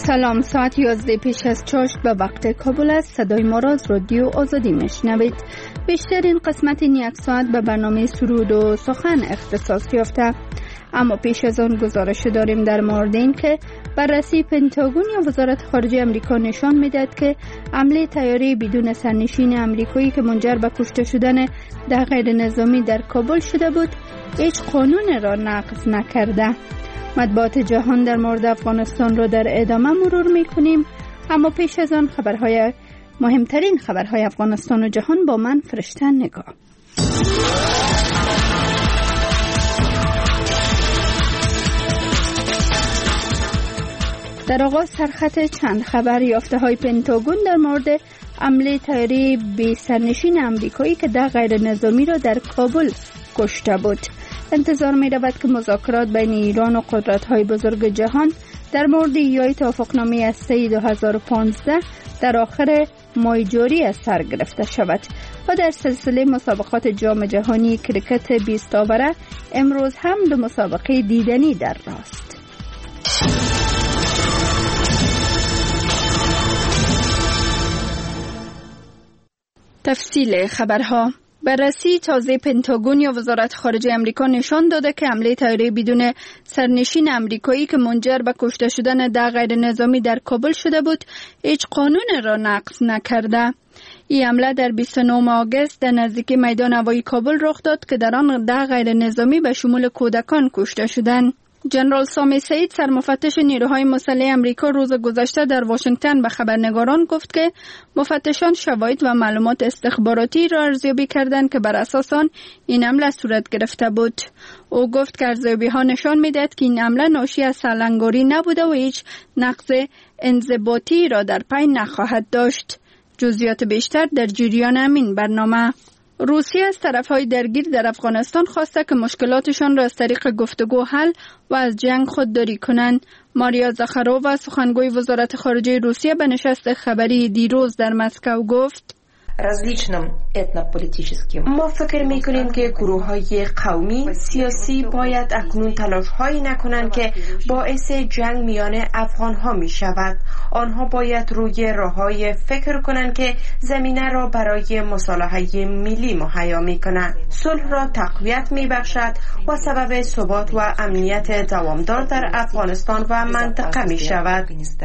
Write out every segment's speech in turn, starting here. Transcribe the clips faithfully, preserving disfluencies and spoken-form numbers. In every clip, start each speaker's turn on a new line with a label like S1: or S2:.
S1: سلام، ساعت یازده پیش از چاشت به وقت کابل است. صدای ما را از رادیو آزادی میشنوید. بیشترین قسمت این یک ساعت به برنامه سرود و سخن اختصاص یافته، اما پیش از آن گزارش داریم در مورد این که بررسی پنتاگون یا وزارت خارجه امریکا نشان میدهد که حمله طیاره بدون سرنشین امریکایی که منجر به کشته شدن ده غیر نظامی در کابل شده بود هیچ قانون را نقض نکرده. مطبوعات جهان در مورد افغانستان را در ادامه مرور میکنیم، اما پیش از آن خبرهای مهمترین خبرهای افغانستان و جهان با من فرشته نگاه. در آغاز سرخط چند خبر. یافته های پنتاگون در مورد حمله طیاره بی سرنشین امریکایی که ده غیر نظامی را در کابل کشته بود. انتظار می رود که مذاکرات بین ایران و قدرت های بزرگ جهان در مورد ایجاد توافقنامه هسته‌ای دو هزار و پانزده در آخر ماه جاری از سر گرفته شود. و در سلسله مسابقات جام جهانی کریکت بیست آوره امروز هم دو مسابقه دیدنی در راست. تفصیل خبرها. بررسی تازه پنتاگون یا وزارت خارجه امریکا نشان داده که حمله طیاره بدون سرنشین امریکایی که منجر به کشته شدن ده غیر نظامی در کابل شده بود هیچ قانون را نقض نکرده. این حمله در بیست و نهم آگوست در نزدیکی میدان هوایی کابل رخ داد که در آن ده غیر نظامی به شمول کودکان کشته شدند. جنرال سامی سعید، سرمفتش نیروهای مسلح امریکا، روز گذشته در واشنگتن به خبرنگاران گفت که مفتشان شواهد و معلومات استخباراتی را ارزیابی کردند که بر اساس آن این حمله صورت گرفته بود. او گفت که ارزیابی ها نشان می‌دهد که این حمله ناشی از سرلنگاری نبوده و هیچ نقض انضباطی را در پی نخواهد داشت. جزئیات بیشتر در جریان همین برنامه. روسیه از طرف‌های درگیر در افغانستان خواسته که مشکلاتشان را از طریق گفتگو حل و از جنگ خودداری کنند. ماریا زاخارووا، سخنگوی وزارت خارجه روسیه، به نشست خبری دیروز در مسکو گفت:
S2: ما فکر میکنیم که گروه های قومی سیاسی باید اکنون تلاش هایی نکنند که باعث جنگ میان افغان ها می شود. آنها باید روی راه های فکر کنند که زمینه را برای مصالحه ملی مهیا می کنند. صلح را تقویت می بخشد و سبب ثبات و امنیت دوامدار در افغانستان و منطقه می شود.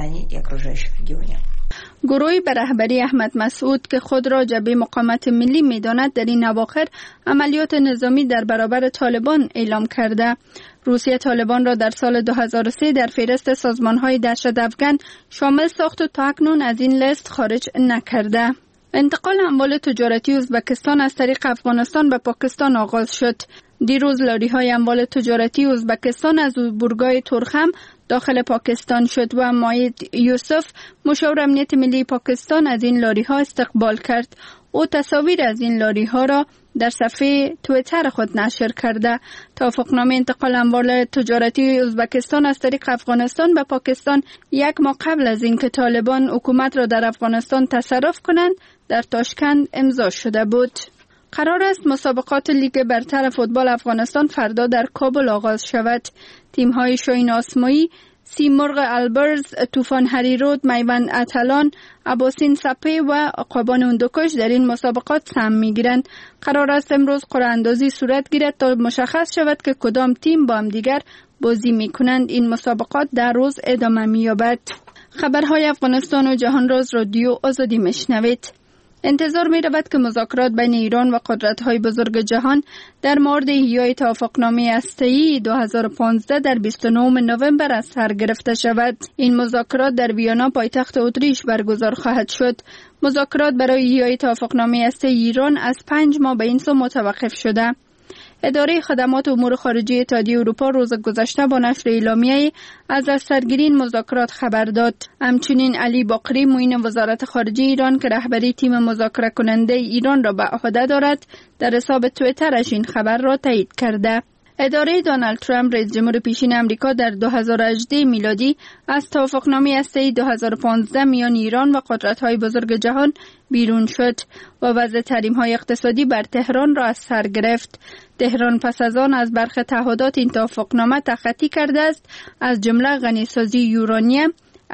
S1: گروهی به رهبری احمد مسعود که خود را جبهه مقاومت ملی می‌داند در این اواخر عملیات نظامی در برابر طالبان اعلام کرده. روسیه طالبان را در سال دو هزار و سه در فهرست سازمان‌های دهشت افغان شامل ساخت و تا اکنون از این لیست خارج نکرده. انتقال اموال تجارتی ازبکستان از طریق افغانستان به پاکستان آغاز شد. دیروز لاری‌های اموال تجارتی ازبکستان از بورگای تورخم داخل پاکستان شد و مایید یوسف، مشاور امنیت ملی پاکستان، از این لاری‌ها استقبال کرد. او تصاویر از این لاری‌ها را در صفحه توییتر خود نشر کرده. توافقنامه انتقال اموال تجارتی ازبکستان از طریق افغانستان به پاکستان یک ماه قبل از اینکه طالبان حکومت را در افغانستان تصرف کنند در تاشکند امضا شده بود. قرار است مسابقات لیگ برتر فوتبال افغانستان فردا در کابل آغاز شود. تیم‌های شاهین آسمایی، سیمرغ البرز، طوفان هریرود، میوند اتلان، اباسین سپه و عقابان هندوکش در این مسابقات سهم می‌گیرند. قرار است امروز قرعه اندازی صورت گیرد تا مشخص شود که کدام تیم با هم دیگر بازی می‌کنند. این مسابقات در روز ادامه می‌یابد. خبرهای افغانستان و جهان را از رادیو آزادی میشنوید. انتظار می رود که مذاکرات بین ایران و قدرت‌های بزرگ جهان در مورد احیای توافقنامه هسته‌ای دو هزار و پانزده در بیست و نهم نوامبر از سر گرفته شود. این مذاکرات در ویانا پایتخت اتریش برگزار خواهد شد. مذاکرات برای احیای توافقنامه هسته‌ای ایران از پنج ماه به این سو متوقف شده. اداره خدمات امور خارجه اتحادیه اروپا روز گذشته با نشر اعلامیه‌ای از از سرگیری این مذاکرات خبر داد. همچنین علی باقری، معین وزارت خارجه ایران که رهبری تیم مذاکره کننده ایران را به عهده دارد، در حساب توییترش این خبر را تایید کرده. اداره دونالد ترامپ، رئیس جمهور پیشین امریکا، در دو هزار و هجده میلادی از توافقنامه هسته‌ای دو هزار و پانزده میان ایران و قدرت‌های بزرگ جهان بیرون شد و وضع تحریم‌های اقتصادی بر تهران را از سر گرفت. تهران پس از آن از برخی تعهدات این توافقنامه تخطی کرده است، از جمله غنیسازی یورانیم،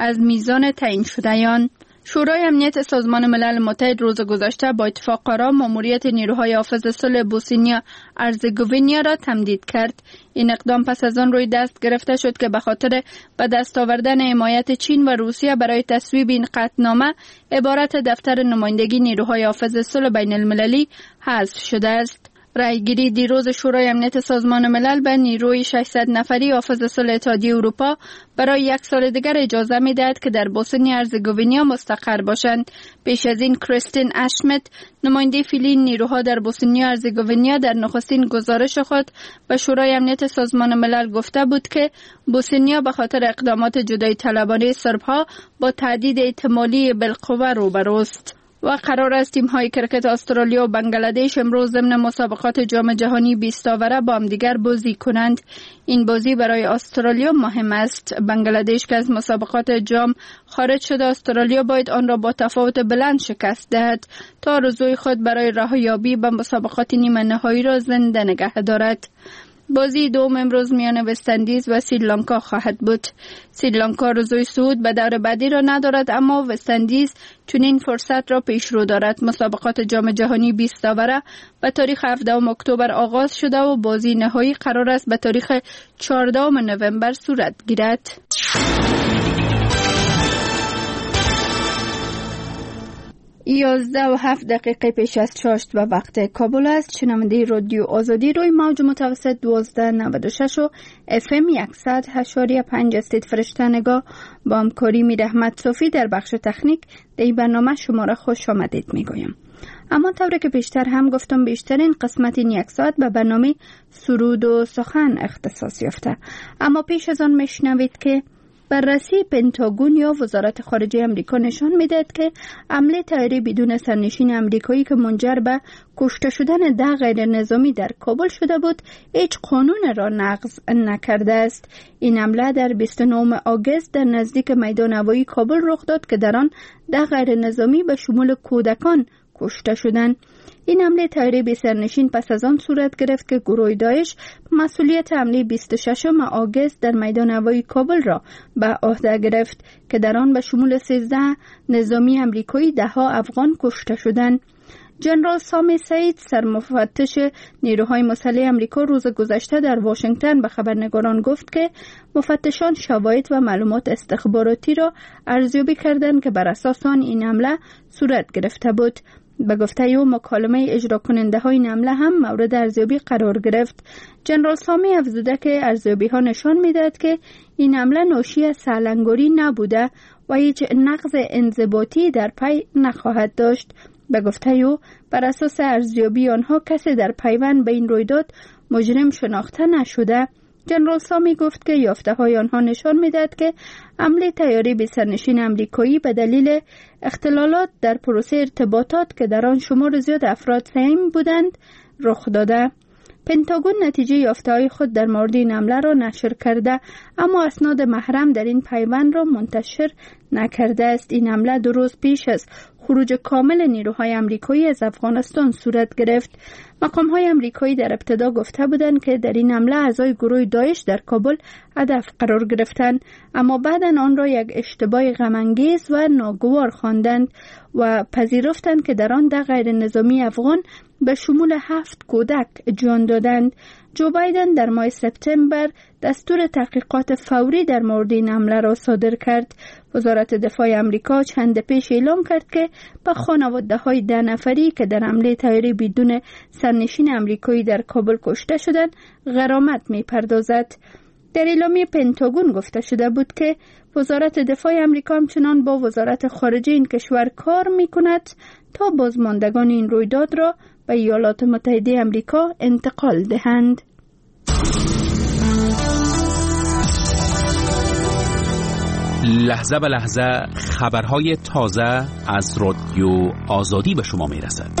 S1: از میزان تعیین شدهیان. شورای امنیت سازمان ملل متحد روز گذشته با اتفاق آرا ماموریت نیروهای حافظ صلح بوسنیا هرزگوینیا را تمدید کرد. این اقدام پس از آن روی دست گرفته شد که به خاطر به دست آوردن حمایت چین و روسیه برای تصویب این قطعنامه عبارت دفتر نمایندگی نیروهای حافظ صلح بین المللی حذف شده است. رأیگیری دیروز شورای امنیت سازمان ملل به نیروی ششصد نفری حافظ صلح اتحادیه اروپا برای یک سال دیگر اجازه می‌دهد که در بوسنی هرزگوینیا مستقر باشند. پیش از این کریستین اشمت نماینده فعلی نیروها در بوسنی هرزگوینیا در نخستین گزارش خود به شورای امنیت سازمان ملل گفته بود که بوسنیا به خاطر اقدامات جدایی طلبانه سرب‌ها با تهدید احتمالی بالقوه روبروست. و قرار است تیم‌های کرکت استرالیا و بنگلادش امروز ضمن مسابقات جام جهانی بیست آوره با هم دیگر بازی کنند. این بازی برای استرالیا مهم است. بنگلادش که از مسابقات جام خارج شده، استرالیا باید آن را با تفاوت بلند شکست دهد تا آرزوی خود برای رهایی به مسابقات نیمه نهایی را زنده نگه دارد. بازی دوم امروز میان وست‌اندیز و سریلانکا خواهد بود. سریلانکا آرزوی صعود به دور بعدی را ندارد، اما وست‌اندیز چنین فرصت را پیش رو دارد. مسابقات جام جهانی بیست آوره به تاریخ هفدهم اکتبر آغاز شده و بازی نهایی قرار است به تاریخ چهاردهم نوامبر صورت گیرد. یازده و هفت دقیقه پیش از چاشت و وقت کابل است. شنونده رادیو آزادی روی موج متوسط دوازده نود و شش و اف ام صد و پنج استید فرشته نگاه با همکاری میر احمد صوفی در بخش تکنیک در این برنامه شما را خوش آمدید میگویم. اما طوری که بیشتر هم گفتم، بیشترین قسمت این یک ساعت به برنامه سرود و سخن اختصاص یافته. اما پیش از آن میشنوید که بررسی پنتاگون یا وزارت خارجه امریکا نشان میدهد که حمله طیاره بدون سرنشین امریکایی که منجر به کشته شدن ده غیر نظامی در کابل شده بود، هیچ قانون را نقض نکرده است. این حمله در بیست و نهم آگوست در نزدیک میدان هوایی کابل رخ داد که در آن ده غیر نظامی به شمول کودکان کشته شدند. این حمله طیاره بی سرنشین پس از آن صورت گرفت که گروه داعش مسئولیت حمله بیست و ششم آگوست در میدان هوایی کابل را به عهده گرفت که در آن به شمول سیزده نظامی امریکایی، ده ها افغان کشته شدند. جنرال سامی سعید، سرمفتش نیروهای مسلح امریکا، روز گذشته در واشنگتن به خبرنگاران گفت که مفتشان شواهد و معلومات استخباراتی را ارزیابی کردند که بر اساس آن این حمله صورت گرفته بود. به گفته او مکالمه اجرا کننده های این حمله هم مورد ارزیابی قرار گرفت. جنرال سامی افزوده که ارزیابی ها نشان میدهد که این حمله ناشی از سرلنگاری نبوده و هیچ نقض انضباطی در پی نخواهد داشت. به گفته او بر اساس ارزیابی آنها کسی در پیوند به این رویداد مجرم شناخته نشده. جنرال سامی گفت که یافته های آنها نشان میدهد که حمله طیاره بی سرنشین امریکایی به دلیل اختلالات در پروسه ارتباطات که در آن شمار زیاد افراد سهیم بودند رخ داده. پنتاگون نتیجه یافته های خود در مورد این حمله را نشر کرده، اما اسناد محرم در این پیوند را منتشر نکرده است. این حمله دو روز پیش از خروج کامل نیروهای امریکایی از افغانستان صورت گرفت. مقام‌های امریکایی در ابتدا گفته بودند که در این حمله اعضای گروه داعش در کابل هدف قرار گرفتند، اما بعداً آن را یک اشتباه غم‌انگیز و ناگوار خواندند و پذیرفتند که در آن ده غیر نظامی افغان به شمول هفت کودک جان دادند. جو بایدن در ماه سپتامبر دستور تحقیقات فوری در مورد این حمله را صادر کرد. وزارت دفاع آمریکا چند پیش اعلام کرد که به خانواده های ده نفری که در حمله طیاره بدون سرنشین امریکایی در کابل کشته شدند غرامت می پردازد. در اعلامیه پنتاگون گفته شده بود که وزارت دفاع آمریکا همچنان با وزارت خارجه این کشور کار می کند تا بازماندگان این رویداد را به ایالات متحده آمریکا انتقال دهند.
S3: لحظه به لحظه خبرهای تازه از رادیو آزادی به شما می رسد.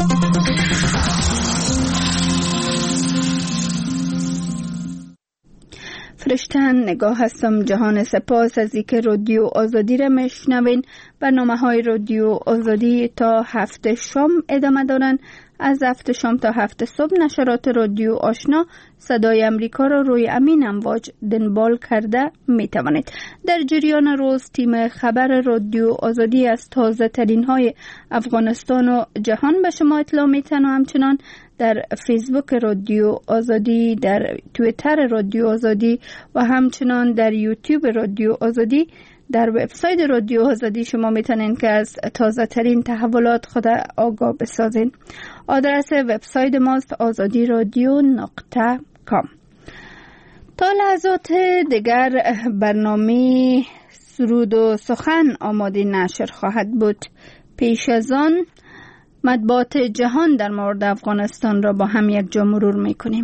S1: فرشتن نگاه هستم. جهان سپاس از اینکه رادیو آزادی را میشنوین. برنامه های رادیو آزادی تا هفته شام ادامه دارن. از هفت شام تا هفت صبح نشرات رادیو آشنا صدای امریکا را روی امین امواج دنبال کرده می توانید. در جریان روز تیم خبر رادیو آزادی از تازه ترین های افغانستان و جهان به شما اطلاع میتن و همچنان در فیسبوک رادیو آزادی، در توییتر رادیو آزادی و همچنان در یوتیوب رادیو آزادی، در وبسایت رادیو آزادی شما میتونین که از تازه ترین تحولات خود آگاه بسازین. آدرس وبسایت ماست آزادی رادیو نقطه کام. تا لحظات دیگر برنامه سرود و سخن آماده نشر خواهد بود. پیش از آن مطبوعات جهان در مورد افغانستان را با هم یک جا مرور میکنیم.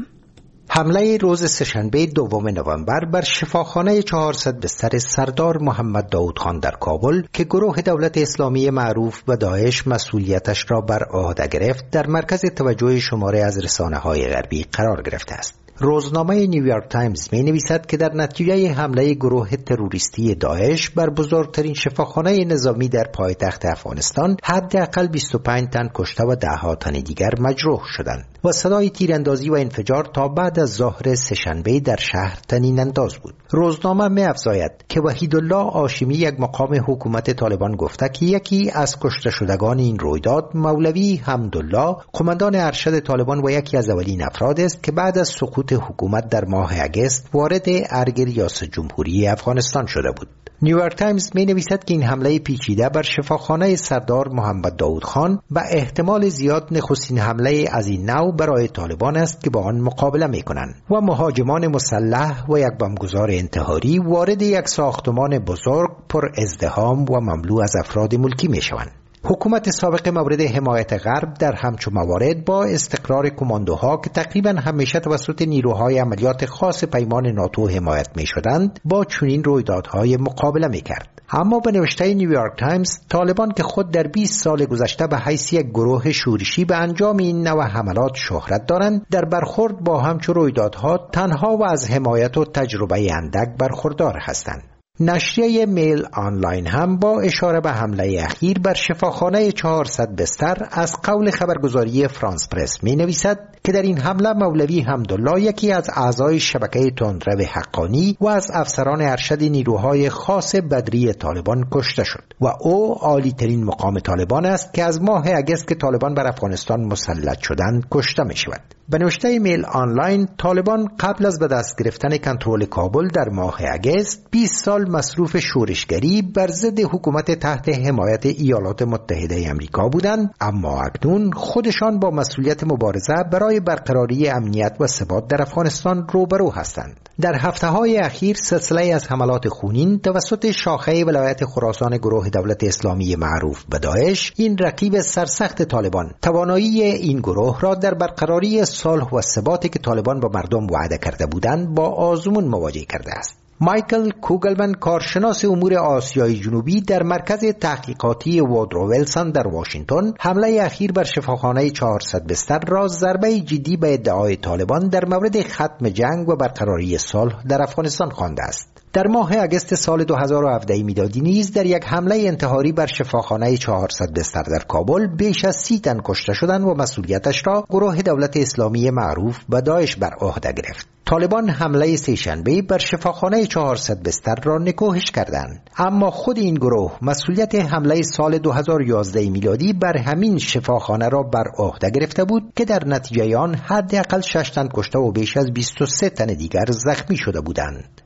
S4: حمله روز سه‌شنبه دوم نوامبر بر شفاخانه چهارصد بستر سردار محمد داود خان در کابل که گروه دولت اسلامی معروف به داعش مسئولیتش را بر عهده گرفت، در مرکز توجه شماره از رسانه‌های غربی قرار گرفته است. روزنامه نیویورک تایمز می نویسد که در نتیجه حمله گروه تروریستی داعش بر بزرگترین شفاخانه نظامی در پایتخت افغانستان حداقل بیست و پنج تن کشته و ده ها تن دیگر مجروح شدند و صدای تیراندازی و انفجار تا بعد از ظهر سه‌شنبه در شهر طنین انداز بود. روزنامه می افزاید که وحیدالله هاشمی، یک مقام حکومت طالبان، گفته که یکی از کشته شدگان این رویداد مولوی حمدالله، قماندان ارشد طالبان و یکی از اولین افراد است که بعد از سقوط حکومت در ماه اگست وارد ارگ ریاست جمهوری افغانستان شده بود. نیویورک تایمز می نویسد که این حمله پیچیده بر شفاخانه سردار محمد داود خان و احتمال زیاد نخستین حمله از این نوع برای طالبان است که با آن مقابله می کنند و مهاجمان مسلح و یک بمبگذار انتحاری وارد یک ساختمان بزرگ پر ازدحام و مملو از افراد ملکی می شوند. حکومت سابق مورد حمایت غرب در همچون موارد با استقرار کماندوها که تقریبا همیشه توسط نیروهای عملیات خاص پیمان ناتو حمایت می شدند با چنین رویدادهای مقابله می کرد. اما به نوشته نیویورک تایمز، طالبان که خود در بیست سال گذشته به حیث یک گروه شورشی به انجام این نوع حملات شهرت دارند، در برخورد با همچون رویدادها تنها و از حمایت و تجربه اندک برخوردار هستند. نشریه میل آنلاین هم با اشاره به حمله اخیر بر شفاخانه چهارصد بستر از قول خبرگزاری فرانس پرس می نویسد که در این حمله مولوی حمدالله، یکی از اعضای شبکه تندرو حقانی و از افسران ارشد نیروهای خاص بدری طالبان کشته شد و او عالی ترین مقام طالبان است که از ماه اگست که طالبان بر افغانستان مسلط شدند کشته می شود. به نوشته میل آنلاین، طالبان قبل از به دست گرفتن کنترل کابل در ماه اگست بیست سال مصروف شورشگری بر ضد حکومت تحت حمایت ایالات متحده آمریکا بودند، اما اکنون خودشان با مسئولیت مبارزه برای برقراری امنیت و ثبات در افغانستان روبرو هستند. در هفته‌های اخیر سلسله از حملات خونین توسط شاخه ولایت خراسان گروه دولت اسلامی معروف به داعش، این رقیب سرسخت طالبان، توانایی این گروه را در برقراری صلح و ثباتی که طالبان با مردم وعده کرده بودند با آزمون مواجه کرده است. مایکل کوگلمن، کارشناس امور آسیای جنوبی در مرکز تحقیقاتی وودرو ویلسون در واشنگتن، حمله اخیر بر شفاخانه چهارصد بستر را ضربه جدی به ادعای طالبان در مورد ختم جنگ و برقراری صلح در افغانستان خوانده است. در ماه اگست سال دو هزار و هفده میلادی نیز در یک حمله انتحاری بر شفاخانه چهارصد بستر در کابل بیش از سی تن کشته شدند و مسئولیتش را گروه دولت اسلامی معروف به داعش بر عهده گرفت. طالبان حمله سه‌شنبه بر شفاخانه چهارصد بستر را نکوهش کردند، اما خود این گروه مسئولیت حمله سال دو هزار و یازده میلادی بر همین شفاخانه را بر عهده گرفته بود که در نتیجه آن حداقل شش تن کشته و بیش از بیست و سه تن دیگر زخمی شده بودند.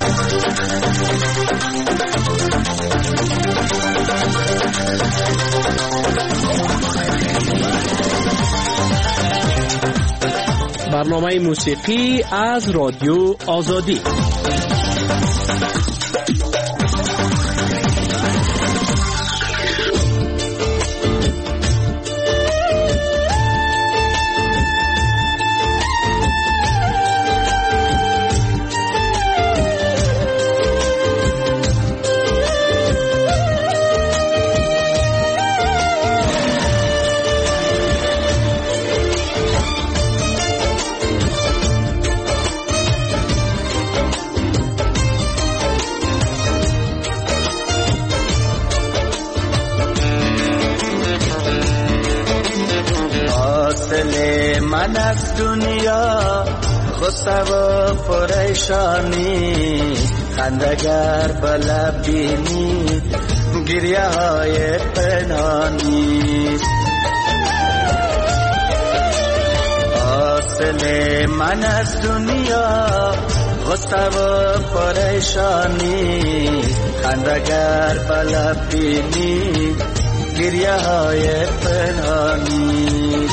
S3: برنامه موسیقی از رادیو آزادی.
S5: من از دنیا غصه و پریشانی، خندگر به لب بینی گریه های پنهانی. حاصل من از دنیا غصه و پریشانی، خندگر به لب بینی گریه های پنهانی.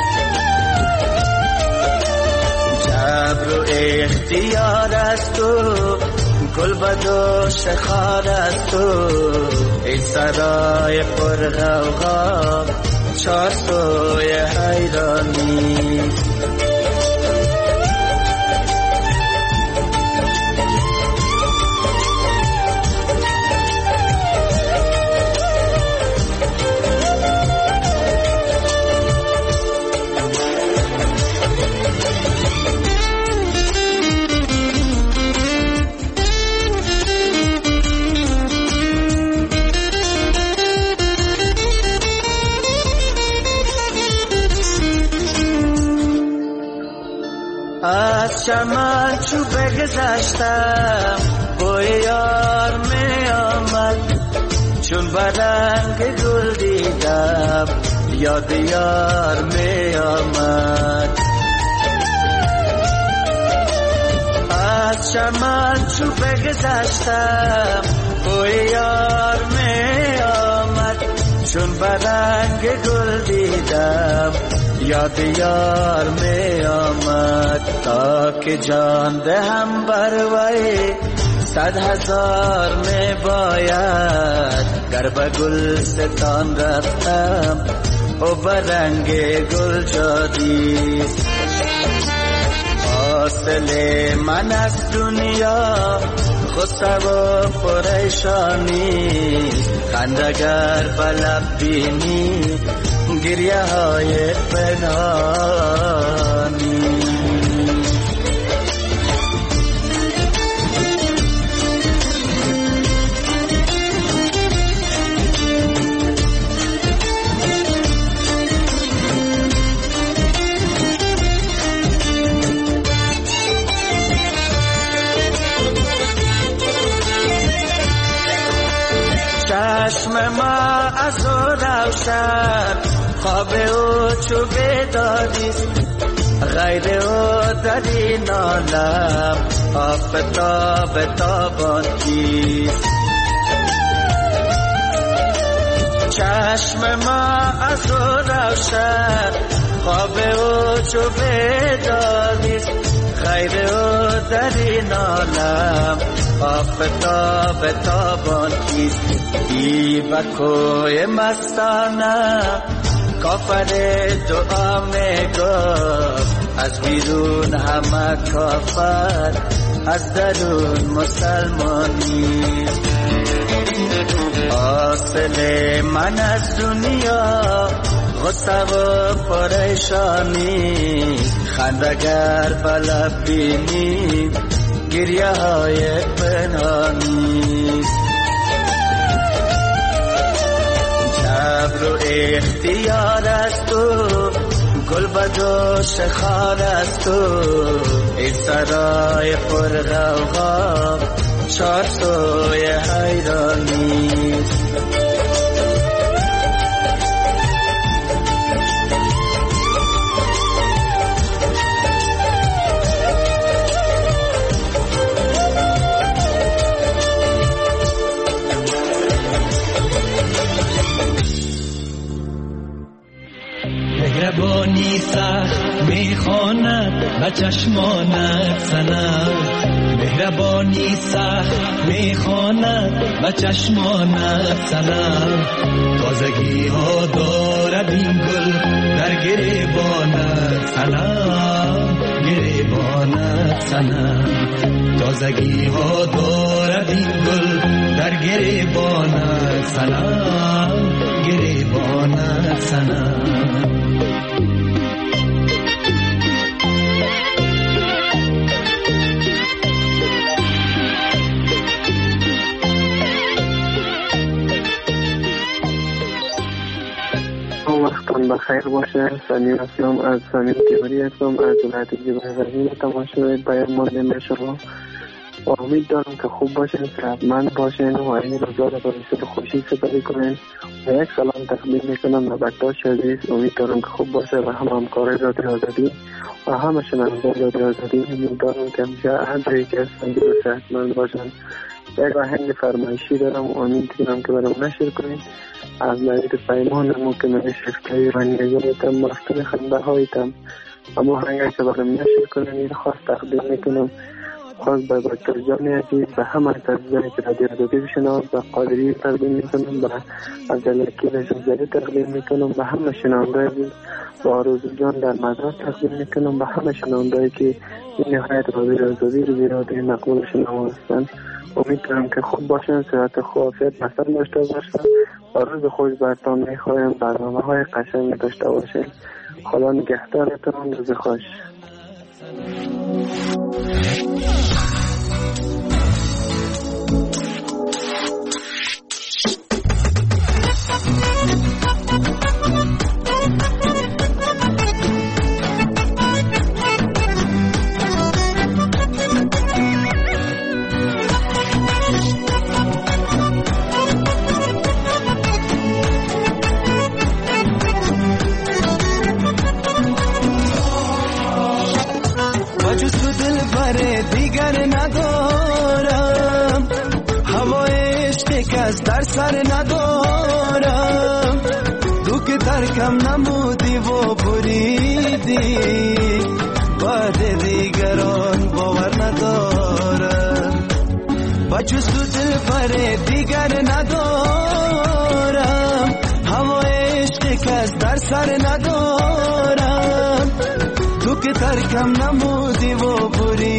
S5: جبر و اختیار است تو، گل بدوش خار است تو، ای سرای پر غوغا چار سوی حیرانی. از چمن چو بگذشتم بوی یار می آمد، چون برنگ گل دیدم یاد یار می آمد. از چمن چو بگذشتم بوی یار می آمد، چون برنگ گل دیدم یاد یار می آمد. تا که جان دهم بر وی صد هزار می باید، گر به گلستان رفتم او برنگ گل جادیست. حاصل من از دنیا غصه و پریشانی، خندگر به لب بینی گریه های پنهانی. چشم ما از او روشن، خواب او چو بیداریست، غیر او در این عالم آفتاب تابان کیست. چشم ما از او روشن، خواب او چو بیداریست، غیر او در این عالم آفتاب تابان کیست. ای بکوی مستانه کافر دعا می گفت، از بیرون همه کافر از درون مسلمانی. حاصل من از دنیا غصه و پریشانی، خندگر به لب بینی گریه های پنهانی. جبر و اختیار است تو، گل بدوش خار است تو، ای سرای پر غوغا چار سوی حیرانی.
S6: مهربانی سخت میخواند و چشمانت سنم، مهربانی سخت میخواند و چشمانت سنم. تازگی ها دارد این گل در گریبانت سنم، گریبانت سنم. تازگی ها دارد این گل در گریبانت سنم، گریبانت سنم.
S7: روزتان بخیر باشه. سمیر هستم از سمیر تیوری هستم از ولایت جبران تماشای بیان مانده شما. امید دارم که خوب باشین، صحتمند باشین و این روزا را به خوشی سپری کنین. و یک سلام تقدیم میکنم به بکتاش عزیز. امید دارم که خوب باشه و هم همکار رادیو آزادی و همه شنونده رادیو آزادی. امید دارم که همیشه هر جایی که هستن و صحتمند باشن. یک آهنگ فرمایشی دارم و امید دارم که برام نشر کنین. از نوید پیمانم که من شفته رنگیتم مفتون خنده هایتم اما آهنگ که برام نشر کنین این خواست تقدیم میکنم. خواست به دکتر جان عزیز و همه عزیزانی که رادیو آزادی بشنوند و قادری تقدیم میکنم و عبدالوکیل جزیره تقدیم میکنم و همه شنونده عزیز و آرزو جان در مزار تقدیم میکنم و همه شنونده که این نهایت رادیو آزادی رو بیراده مقبول شنوان هستند. امید دارم که خوب باشن، صحت خوب عافیت مثلا داشته باشن و روز خوش برتان میخوایم برنامه های قشنگ داشته باشین. خدا نگهدارتون، روز خوش.
S6: در سر ندارم تو که ترکم نمودی و بریدی بعد دیگران باور ندارم با جست و دل پر دیگر ندارم هوا عشق کس در سر ندارم تو که ترکم نمودی و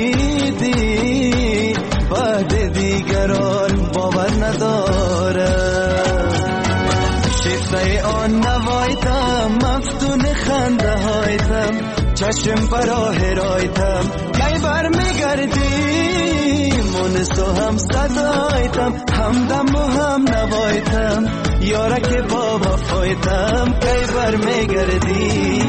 S6: بریدی بعد دیگران باور ندارم. شیفته آن نوایتم مفتون خنده هایتم چشم براه رایتم کی بر میگردی مونس و هم صدایتم همدم و هم نوایتم یارک با وفایتم کی بر میگردی.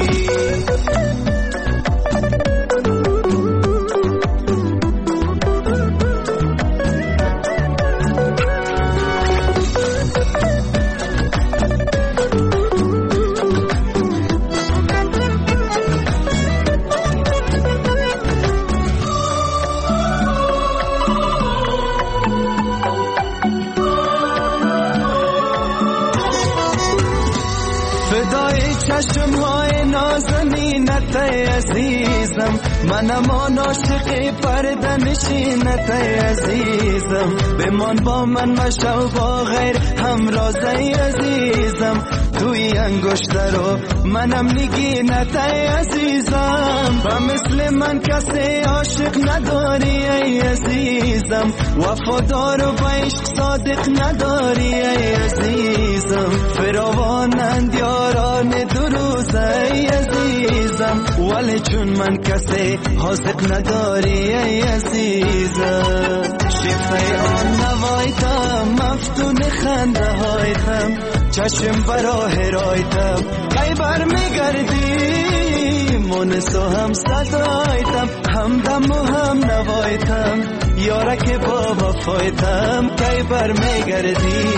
S6: چشم های نازنینت عزیزم منم آن عاشق پرده نشینت عزیزم بمان با من مشو با غیر همرازه عزیزم توی انگشتر رو منم نگینت عزیزم و مثل من کسی عاشق نداری ای عزیزم وفادار و با عشق صادق نداری ای عزیزم فراوانند یاران دو روزه ای عزیزم ولی چون من کسی حاضق نداری ای عزیزم شیفته آن نوایتم مفتون خنده هایتم چشم براه رایتم کی بر میگردی مونس و هم صدایتم همدم و هم نوایتم یارک با وفایتم کی بر میگردی.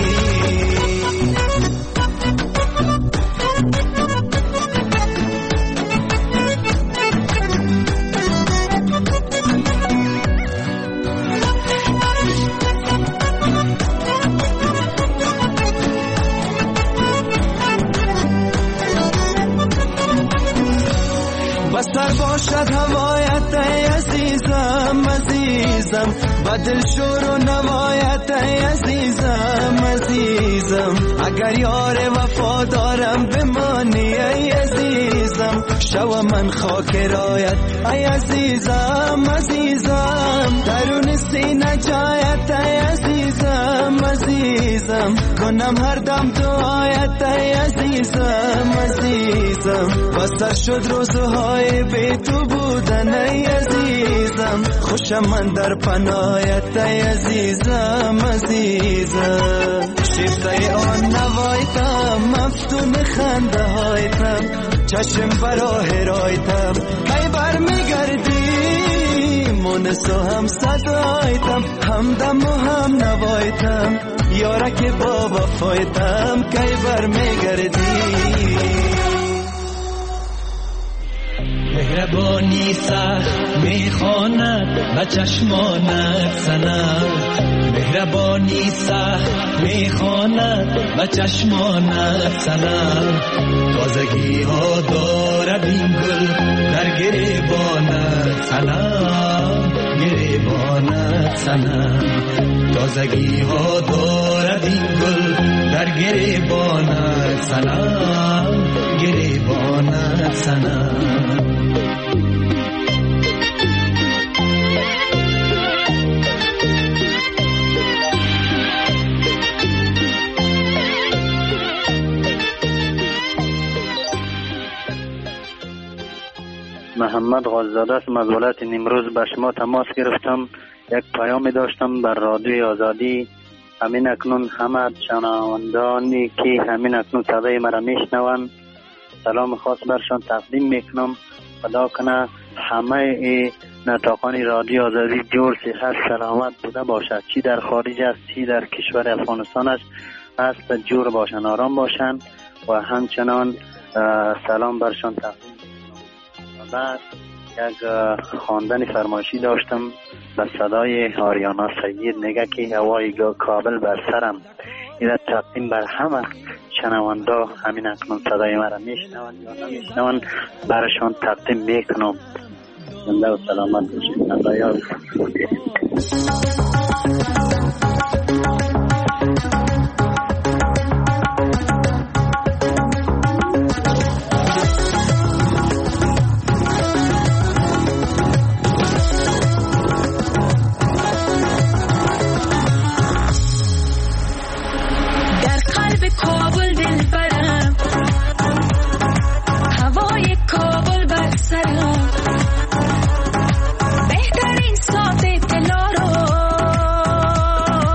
S6: بستر باشد هوایت عزیزم عزیزم بدل شور و نوایت عزیزم عزیزم اگر یار وفادارم بمانی ای عزیزم شو من خاک رایت ای عزیزم عزیزم درون سینه جایت ای عزیزم عزیزم کنم هر دم دعایت ای عزیزم عزیزم بستر شد روزهای بی تو بودن ای عزیزم خوشم من در پناهت ای عزیزم عزیزم شیفته آن نوایتم مفتون خنده هایتم چشم براه رایتم کی بر میگردی مونس و هم صدایتم همدم و هم نوایتم یارک با وفایتم کی بر میگردی
S8: مهربانی سخت میخواند و چشمانت سند مهربانی سخت میخواند و چشمانت سند تازگی ها دارد این گل در گریبانت سند گریبانت سند تازگی ها دارد این گل در گریبانت سند گریبانت سند
S9: محمد غاززاده است. از ولایت نیمروز به شما تماس گرفتم. یک پیامی داشتم بر رادیوی آزادی. همین اکنون همه شنوندگانی که همین اکنون صدای مرا میشنوند سلام خاص برشان تقدیم میکنم. خدا کنه همه نطاقان رادیو آزادی جور صحت سلامت بوده باشد، چی در خارج است چی در کشور افغانستان است است جور باشن، آرام باشن و همچنان سلام برشان تقدیم. بعد یک خواندن فرمایشی داشتم به صدای آریانا سید میگه که هوای کابل بر سرم. این تقدیم بر همه شنونده همین اکنون صدای مرا میشنوند یا نمیشنوند برشان تقدیم میکنم. زنده و سلامت باشید. الله یار.
S10: بهترین ساعت طلا رو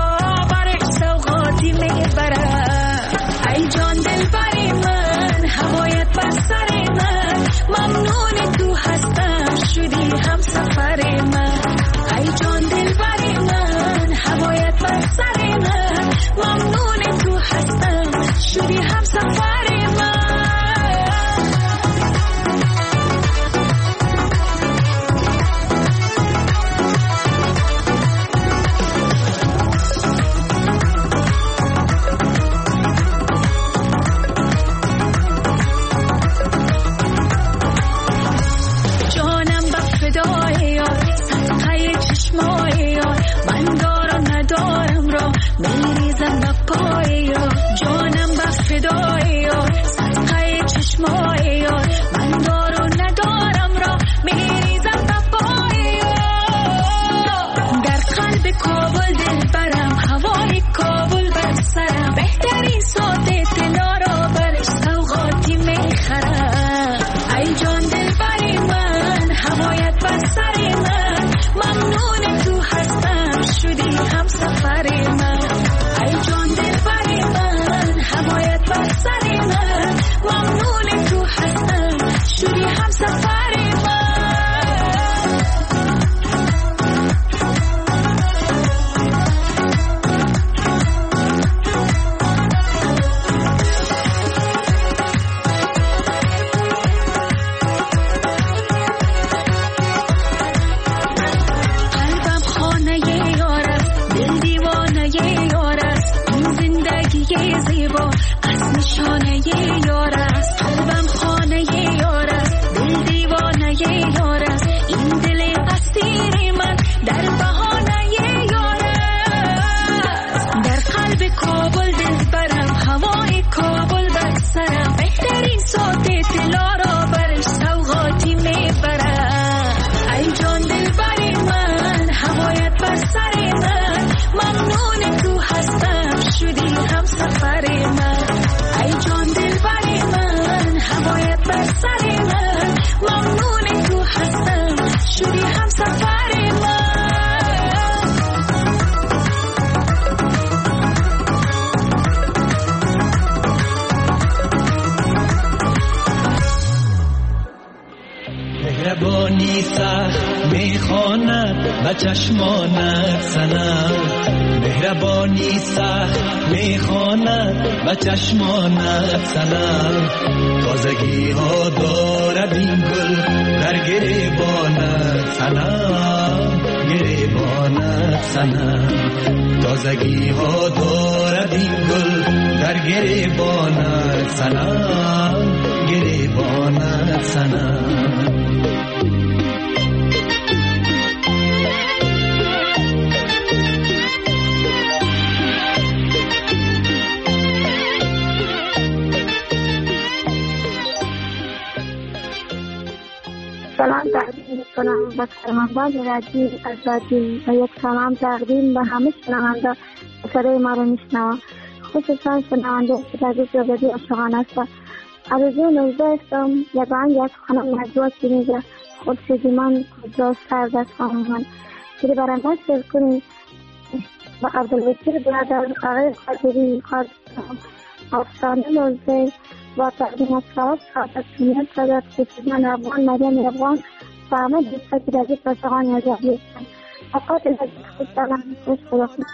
S8: سخت میخواند و چشمانت سنم مهربانی سخت میخواند و چشمانت سنم تازگی ها دارد این گل در گریبانت سنم گریبانت سنم تازگی ها دارد این گل در گریبانت سنم گریبانت سنم
S10: سلام تقدیم می‌کنم به فرمانده رادیو آزادی و یک سلام تقدیم به همه شنونده که صدای ما رو میشنوند، خصوصا شنونده که در روز آزادی عاشقان است. آرزوی نوزده هستم. یک آهنگ از خانم نجوا که میگه خورشید من کجا سرد از خانمان که برای ما شیر کنید و عبدالوکیل برادر آقای قادری خواهد افسانه نوزده با تقدیم از سلام سعادت سنیت صدر کشیدن افغان مریم افغان و همه دوستا که در این عاشقان آزادی هستند. اوقات لذیذ خوش سلام خوش خدا خوش.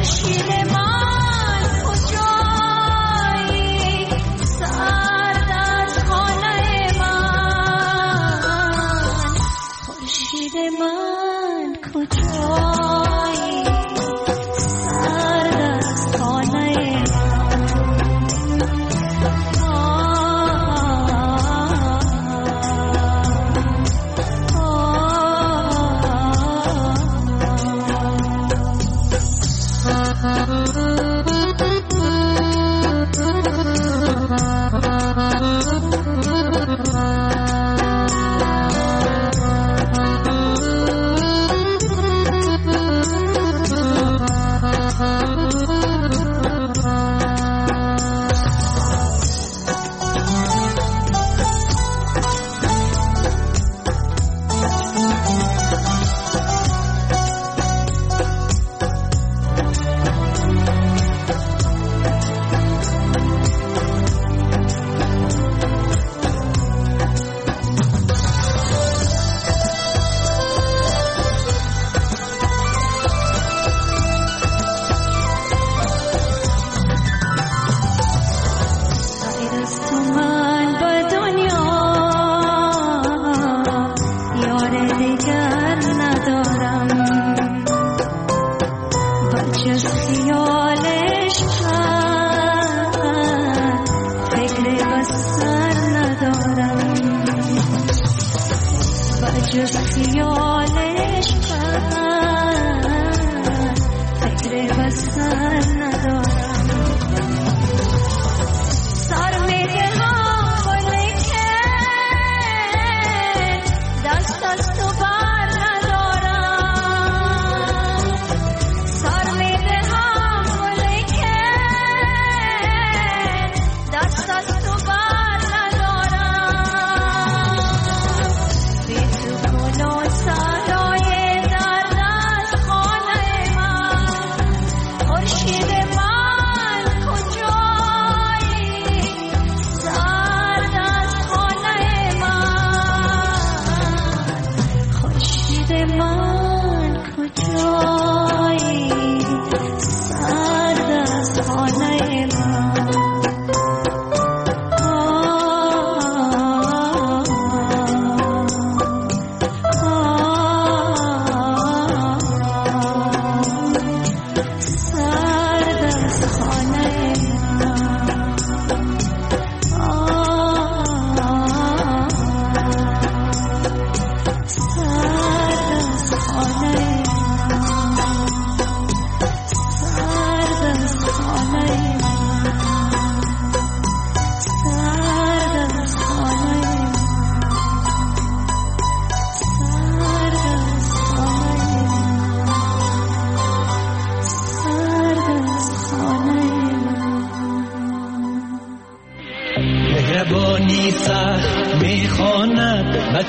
S8: مهربانی سخت میخواند و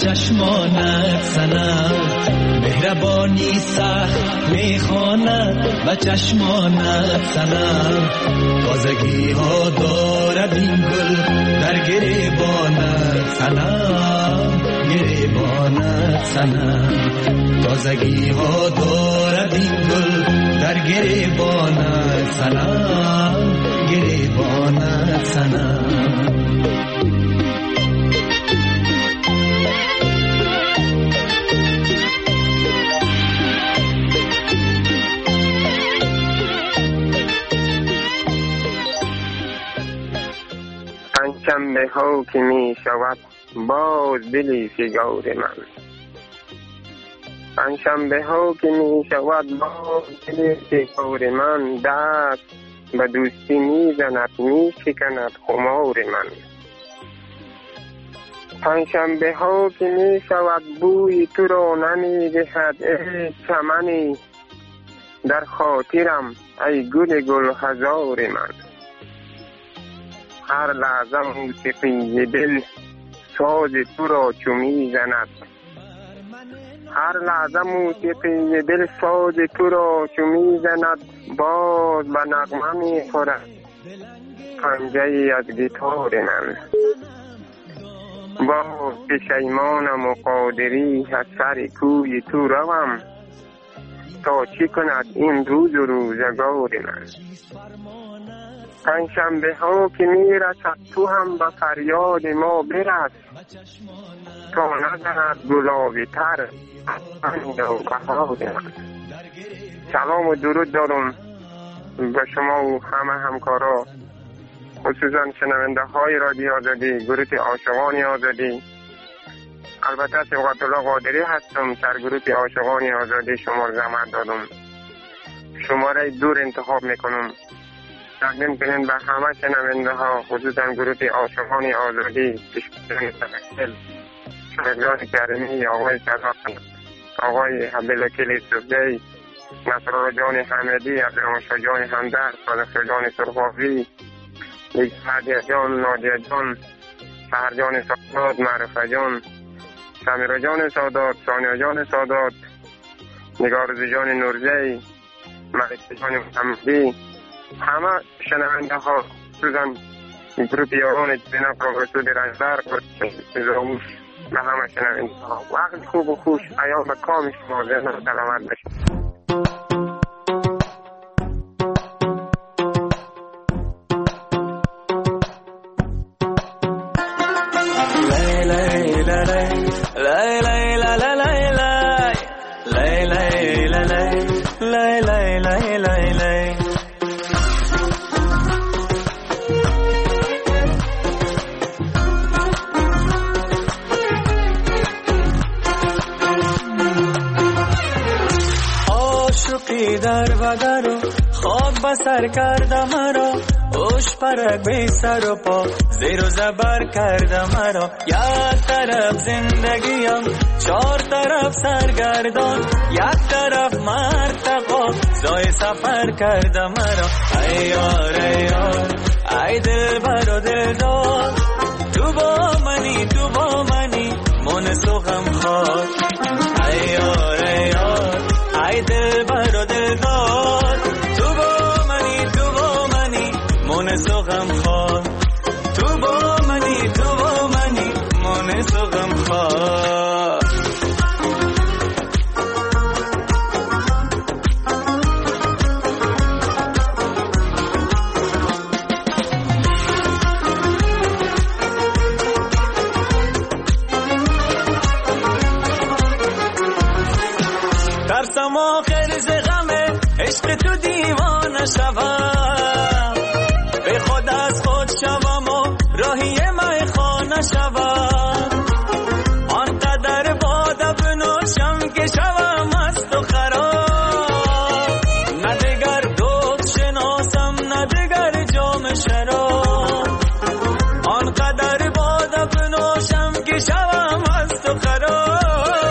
S8: چشمانت سنم، مهربانی سخت میخواند و چشمانت سنم. تازگی ها دارد این گل در گریبانت سنم، گریبانت سنم. تازگی ها دارد این گل در گریبانت سنم، گریبانت سنم.
S7: پنجشنبه ها که می شود باز دلی فگار من، پنجشنبه ها که می شود باز دلی فگار من. دست به دوستی می زند می شکند خمار من. پنجشنبه ها که می شود بوی تو را نمی دهد ای چمنی در خاطرم ای گل گل هزار من. هر لحظه موسیقی دل ساز تو را چو می زند، هر لحظه موسیقی دل ساز تو را چو می زند. باز به نغمه می خورد پنجه از گیتار من. باز پشیمانم و قادری از سر کوی تو روم،
S11: تا چی کند این روز و روزگار من. پنجشنبه ها که میرسد تو هم به فریاد ما برس، تا نزند گلابی تر و بهار من. سلام و درود دارم به شما و همه همکارا، خصوصا شنونده های رادیو آزادی، گروه عاشقان آزادی. البته صبغت الله قادری هستم، سرگروه عاشقان آزادی شما رو زحمت دادم. شماره دور انتخاب میکنم. تقدیم کنین به همه شنونده ها، خصوصا گروه عاشقان آزادی، تشکیل شهردار کریمی، آقای صداقت، آقای حبیل کلی صفدی، نصرالله جان حمدی، عبدالرحمن جان همدرد، صادق جان سرخاوی، هدیه جان، نادیه جان، سهر جان سادات، معرفه جان، سمیرا جان سادات، ثانیه جان سادات، نگارز جان نورزی، ملک جان محمدی، همه شنونده ها، خصوصا گروپ یاران جناب پروفسور رنجبر زاوش، به همه شنونده ها وقت خوب و خوش، ایام به کام شما، ذهن و سلامت باشید.
S8: در بدر خواب بسر کرده مرا، اوش پرک بی سر و پا زیر و زبر کرده مرا. یک طرف زندگیم، چهار طرف سرگردان، یک طرف مرتقا زای سفر کرده مرا. ای یار ای یار ای دل بر و دل دار، تو با منی تو با منی من سوغم خواد. ای یار ای یار ای دل بر و دل دار، تو با منی تو با منی من سوغم خواد. تو با منی تو با منی من سوغم خواد. ترسم آخر ز غم عشق تو دیوانه شوم، به خود از خود شوم و راهی میخانه شوم. آنقدر باده بنوشم که شوم مست و خراب، نه دگر دوست شناسم نه دگر جام شراب. آنقدر باده بنوشم که شوم مست و خراب،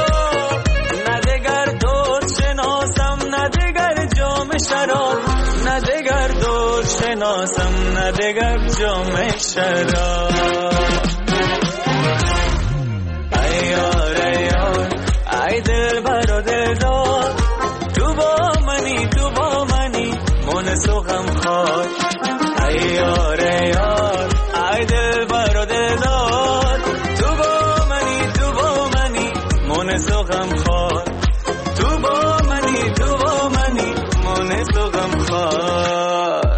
S8: شراب نه دگر دوست شناسم نه دگر جام شراب. ای یار ای یار ای دل بر و دل دار، تو با منی تو با منی من سوغم خواد. ای یار ای یار ای دل بر و دل دار، تو با منی تو با منی من سوغم خواد. تو با منی تو با منی من سوغم خواد.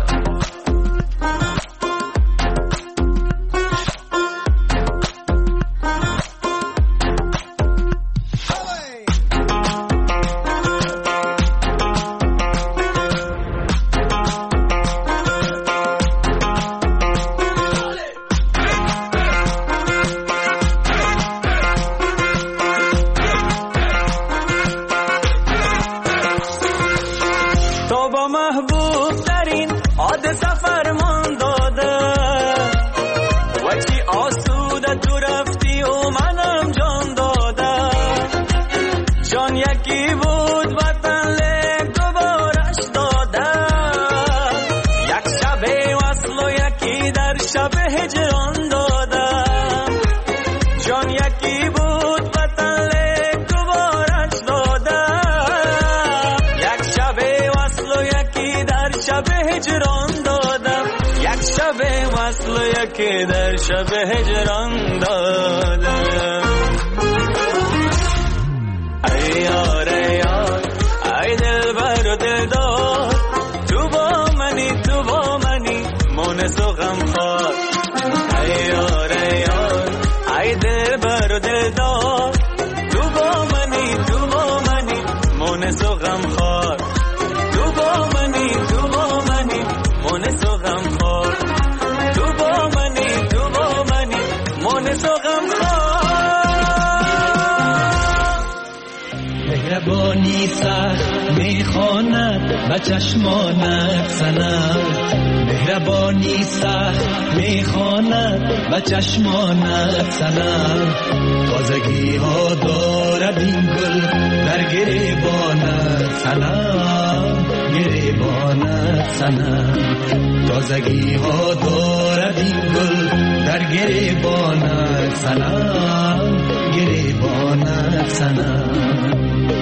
S8: که در شب هجران دادم. ای یار ای یار ای دل
S6: و چشمانت سنم مهربانی سخت میخواند و چشمانت سنم تازگی ها دارد این گل در گریبانت سنم گریبانت سنم تازگی ها دارد این گل در گریبانت سنم گریبانت سنم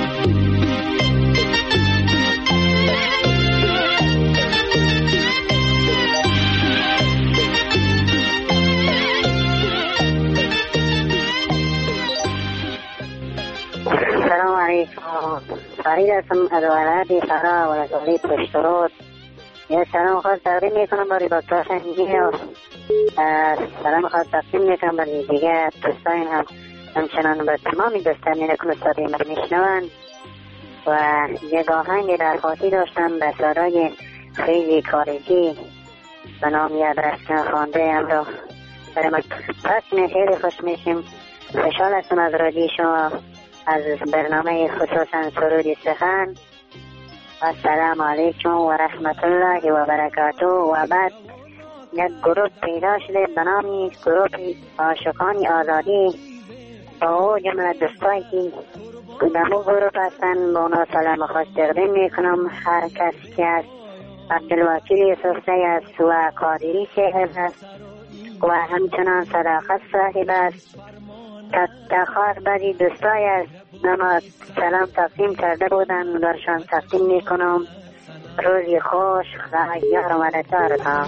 S12: السلام علیکم. فرید هستم از ولایت فرا ولسوالی پشترود. یه سلام خواهد تقدیم میکنم برای دکتر شنگی و سلام خواهد تقدیم میکنم برای دیگه دوستان هم همچنان به تمامی دوستان نکنستادی من میشنوند و یک آهنگ در خاطی داشتم به سرای خیلی خارجی به نام یاد رفتن خوانده امرو برای ما پس خیلی خوش میشیم. خوشحال هستم از رادیو شما از برنامه خصوصا سرودی سخن. السلام علیکم و رحمت الله و برکاته. و بعد یک گروه پیدا شده به نام گروه عاشقان آزادی با او جمله دوستایی که دمو گروه هستن با اونا سلام خواست تقدیم میکنم. هر کس که از عبدالوکیل یوسفزی است و قادری شیخ است و همچنان صداقت صاحب است. تخواست بعضی دوستای از نما سلام تقدیم کرده بودن درشان تقدیم میکنم. روزی خوش و یار و مددکارتان.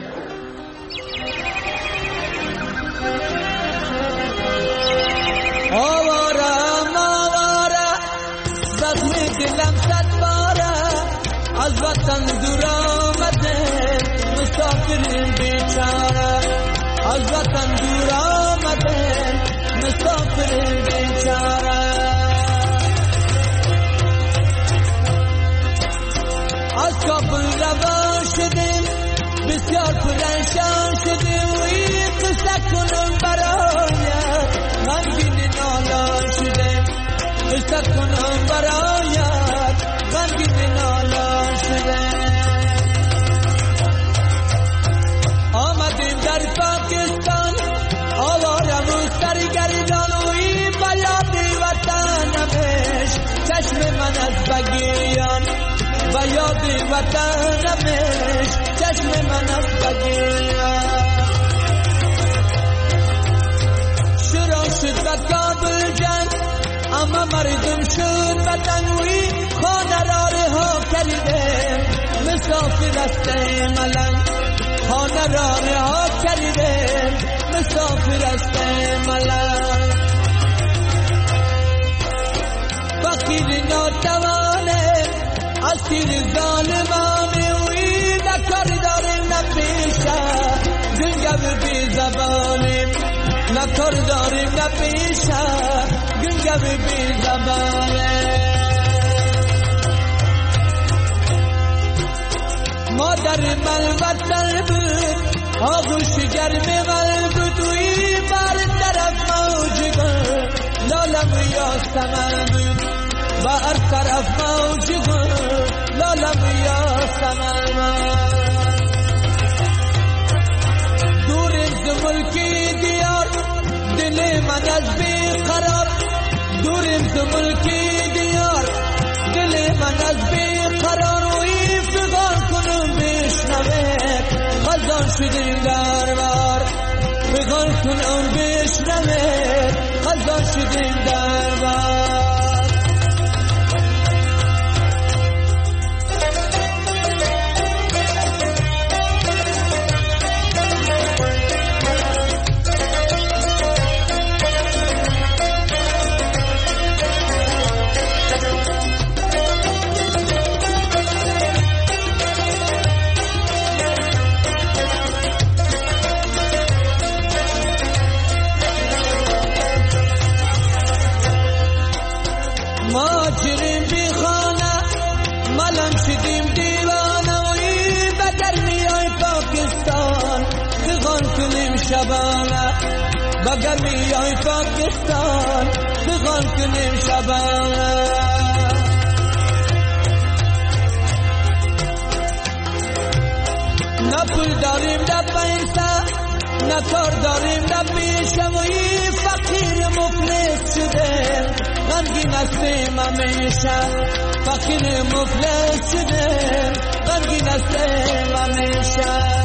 S6: آوارم آواره زخم دلم صد باره از وطن دور آمده مسافر بیچاره از وطن دور آمده مسافر بیچاره از کابل روان شدیم بسیار پرنشان شدیم و این قصه کنم برایت غمگین نالان شدیم قصه کنم برایت غمگین نالان شدیم. آمدیم در پاکستان آوارم و سرگردان و این بیاد وطنمش چشم من از بگیان و یاد وطنمش چشم من از بگیان. شروع شد و کابل جنگ اما مردم شد وطنوی خانه را رها کردیم مسافر است ملنگ خانه را رها کردیم مسافر است ملنگ. فقیر ناتوانه اسیر ظالمانه وی نکار داریم نپیشه گنگم بی زبانیم نکار داریم نپیشه گنگم بی زبانه. مادر من وطن بود آغوش گرم من بود وی بر طرف موج بود لالم یاسمن بود و هر طرف موج بود لالم یاسمن. دور از ملکی دیار دل من از بی قرار دور از ملکی دیار دل من از بی قرار و این فغان کنم بشنوه خزان شدیم در بار فغان کنم بشنوه خزان شدیم در بار. ماجریم بی خانه ملم شدیم دیوانه و این بگر میای پاکستان بغان کنیم شبانه بگر میای پاکستان بغان کنیم شبانه. نه پول داریم نه پیسه نه کار داریم نه پیشوی فقیر مفلس شده غمگین هستیم همیشه فقیر مفلس شده غمگین هستیم همیشه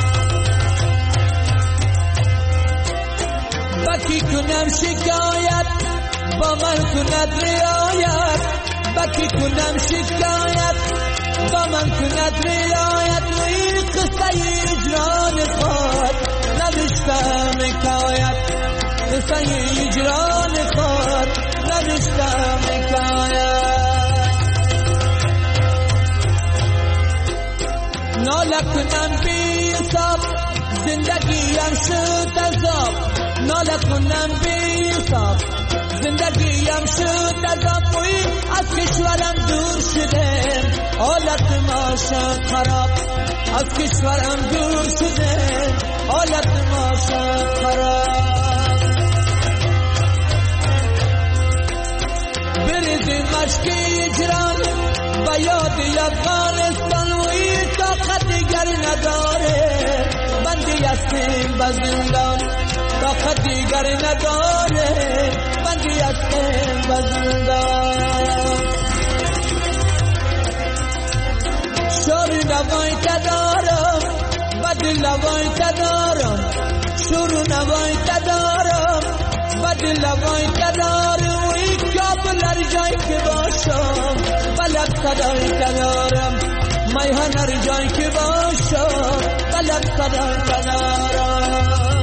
S6: بکی کنم شکایت با من کند رعایت بکی کنم شکایت با من کند رعایت وی قصه اجران خود نداشتم حکایت قصه اجران خود نداشتم حکایت ناله کنم بی حساب زندگیم شد عذاب ناله کنم بی حساب زندگیم شد عذاب وی از کشورم دور شده حالت ما شد خراب از کشورم دور شده حالت ما شد خراب بریزیم مشکی اجرام و یاد افغانستان وی طاقت دیگر نداره بندی هستیم به زندان طاقت دیگر نداره بندی هستیم به زندان شور نوای تدارم بدل نوای تدارم شور نوای تدارم بدل نوای تدارم وی کابل هر جای که باشم بلد صدای تدارم میهن هر جای که باشم بلد صدای تدارم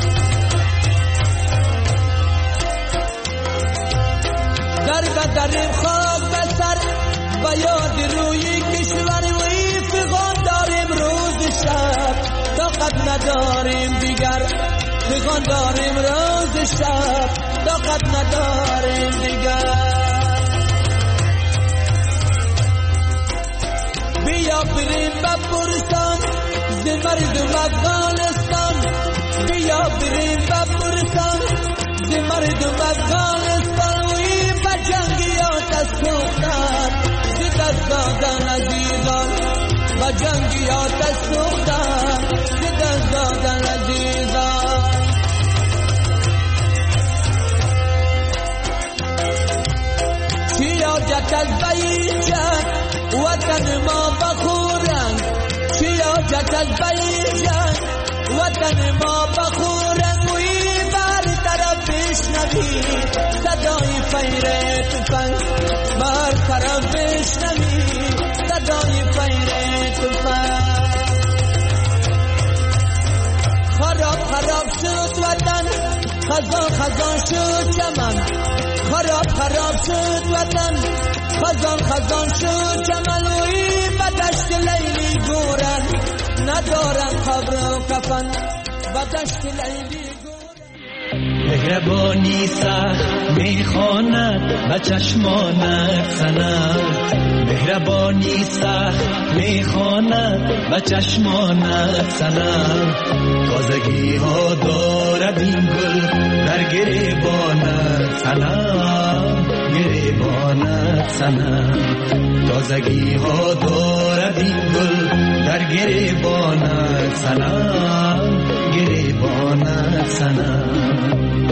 S6: در بدریم خاک بسر و یاد روی کشور وی فغان داریم روز شب طاقت نداریم دیگر فغان داریم روز شب طاقت نداریم دیگر بیا بریم بپرسان ز مردم افغانستان بیا بریم بپرسان ز مردم افغانستان وی بجنگیات از سوختن ز دست دادن عزیزان بجنگیات از سوختن ز دست دادن عزیزان سیاجت از بیجت وطن ما بخورن سیاجت از بیجت وطن ما بخورن وی بر طرف بشنوی صدای فیر تفنگ بر طرف بشنوی صدای فیر تفنگ خراب خراب شد وطن خزان خزان شد چمن خراب خراب شد وطن خزان خزان شد چمن وی بدشت لیلی گورن ندارن قبر و کفن بدشت لیلی
S8: مهربانی سخت میخواند و چشمانت سند مهربانی سخت میخواند و چشمانت سند تازگی ها دارد این گل در گریبانت سند گریبانت سند تازگی ها دارد این گل در گریبانت سند گریبانت سند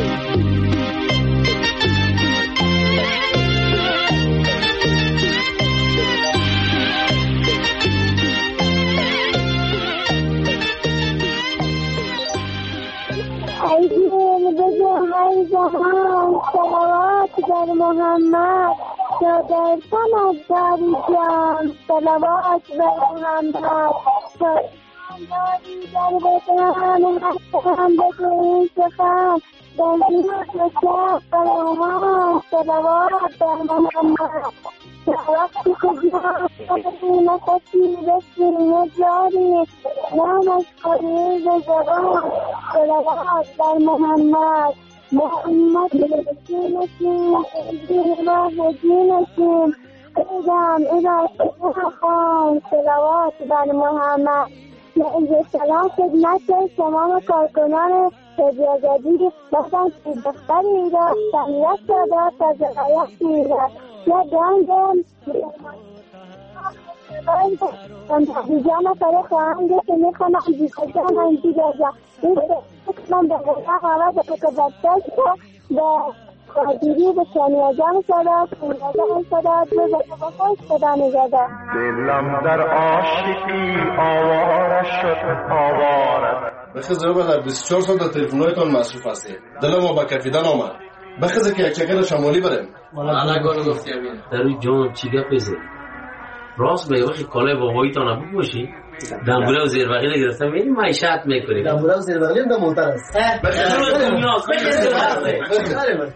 S10: ای جهان صلوات در محمد تا در سمت داری جان صلوات بر محمد تا داری در بطن حسن بگوی سخن در زیاد و شب برمان صلوات بر محمد وقتی که جان نفسی بسیم جاری نامش قریب زبان صلوات بر محمد محمد رسولتیم راه دینتیم قیدم الى خان صلوات بر محمد اینجا سلام خدمت تمام کارکنان تجارتی باشند که دفتری را تمیت داده تا جلایت میرد یا دانگم دیجانا سر خواهنده که میخونم دیجانا این دیجانا این من به غیره حالا به کتبتش به خواهدیری به شانیه جان شده کنیه جان شده دو به بخوش خدا نگده
S5: دلم در عاشقی آواره شد آواره
S13: بخیز رو بخیر بیست و چهار سال در تلفن‌هایتان مصروف هستی دل ما با کفیدن آمد بخیز که یک چکر شمالی بریم
S14: والا گانو گفتی امین در روی جان چی گپ بزن راست به وقتی کالای باباییتان هم بپوشی دنبوله و زیربقی نگرفتم میریم معیشت میکنیم
S15: دنبوله و زیربقی هم در منتر است
S14: بخیز رو دنیا بخیز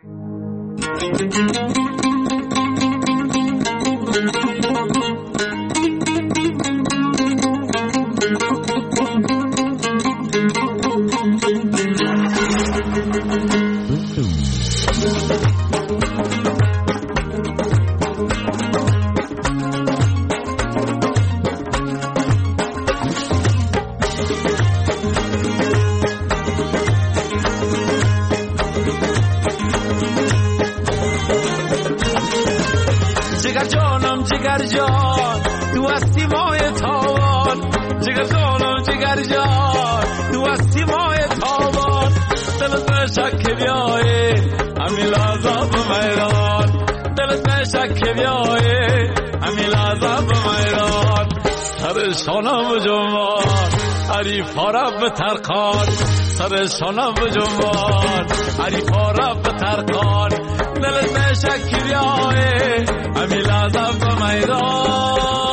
S6: جگر جان تو هستی مای تاوان جگر جانم جگر جان تو هستی مای تاوان دلت نشک بیایی همین لحظه به میدان دلت نشک بیایی همین لحظه به میدان سر شانم جنبان عریفا رب به ترکان سر شانم جنبان عریفا رب به ترکان دلت نشک بیایی همین لحظه به میدان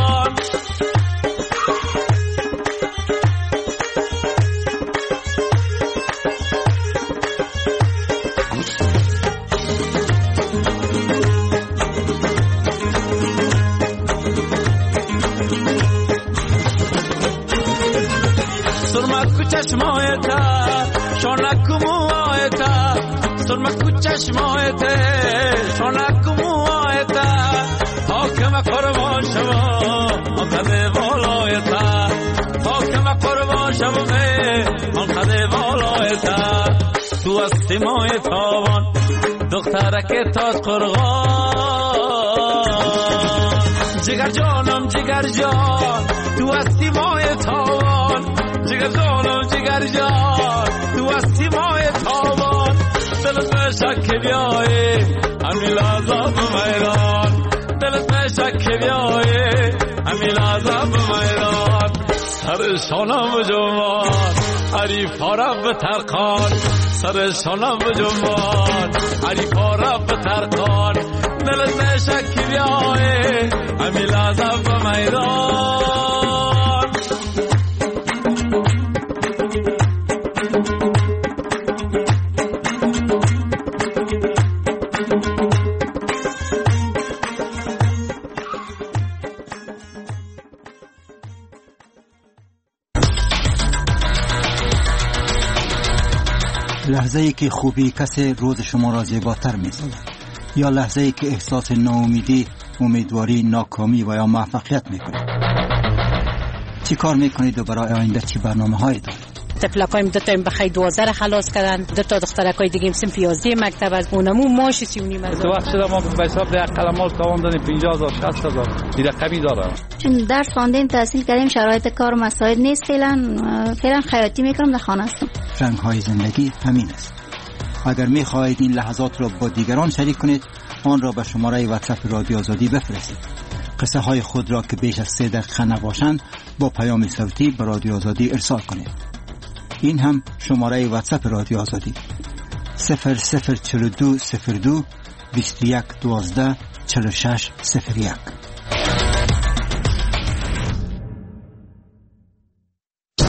S6: سرمت کو چشمایتا شانک کو موایتا سرمت کو چشمایتا شانک کو موایتا حاکم قربان شما آن قده بالایتا حاکم قربان شما آن قده بالایتا تو هستی مای تاوان دخترک تاج قرغان جگر جانم جگر جان تو هستی مای تاوان جگر جانم جگر جان تو هستی مای تاوان دلت نشک بیایی همین لحظه به میدان دلت نشک بیایی همین لحظه به میدان سر شانم جنبان عریفا رب ترکان سر شانم جنبان عریفا رب ترکان دلت نشک بیایی همین لحظه به میدان
S16: لحظه ای که خوبی کسی روز شما را زیباتر می سازد یا لحظه ای که احساس ناامیدی، امیدواری، ناکامی و یا موفقیت می کنید. چی کار می کنید و برای آینده چی برنامه هایی دارید؟
S17: طفلکایم دو تا بخای دوازده خلاص کردن، دو تا دخترکای دیگه هم سنف یازده مکتب از اونمو ماش سی و نیم از
S18: تو وقت شده ما به حساب ده قلمال تاوان دادیم پنجاه هزار شصت هزار این رقمی داره.
S19: چون درس خواندیم تحصیل کردیم شرایط کار مساعد نیست فعلا فعلا خیاطی میکنم در خانه هستم.
S16: رنگ های زندگی همین است. اگر می خواهید این لحظات را با دیگران شریک کنید آن را به شماره واتساپ رادیو آزادی بفرستید. قصه های خود را که بیش از سه دقیقه نباشند با پیام صوتی به رادیو آزادی ارسال کنید. این هم شماره واتساپ رادیو آزادی صفر صفر چهل و دو صفر دو بیست و یک دوازده چهل و شش صفر یک.